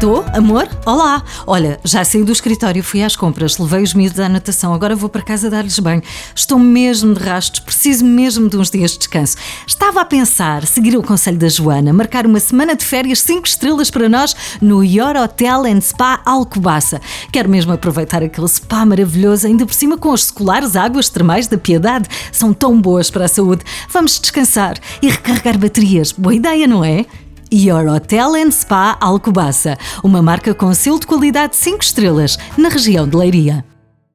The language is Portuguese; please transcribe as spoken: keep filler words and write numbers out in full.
Tô, amor? Olá! Olha, já saí do escritório, fui às compras, levei os miúdos à natação, agora vou para casa dar-lhes banho. Estou mesmo de rastos, preciso mesmo de uns dias de descanso. Estava a pensar, seguir o conselho da Joana, marcar uma semana de férias cinco estrelas para nós no Your Hotel and Spa Alcobaça. Quero mesmo aproveitar aquele spa maravilhoso, ainda por cima com as seculares águas termais da Piedade. São tão boas para a saúde. Vamos descansar e recarregar baterias. Boa ideia, não é? Your Hotel and Spa Alcobaça, uma marca com selo de qualidade cinco estrelas na região de Leiria.